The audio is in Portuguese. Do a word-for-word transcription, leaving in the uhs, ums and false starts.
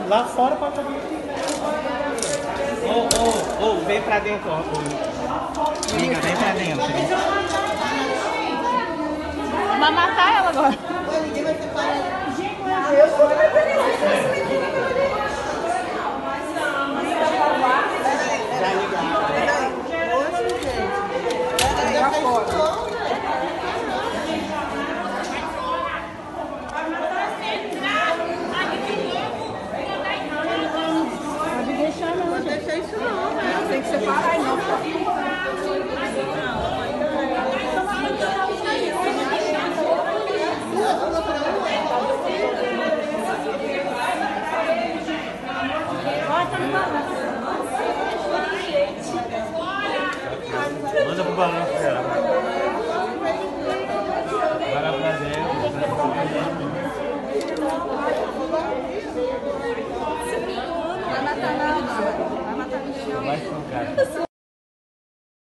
Lá fora pode estar muito. Ô, ô, ô, vem pra dentro, ó. Liga, vem pra dentro. Vai matar ela agora. Eu sou muito Já ligaram. Hoje, gente. Já fora. Pode deixar não. Não deixa isso não, né? Tem que separar e não. Manda pro balanço dela. Vai pra dentro. Vai matar não, não. Vai matar ninguém não. Vai ficar.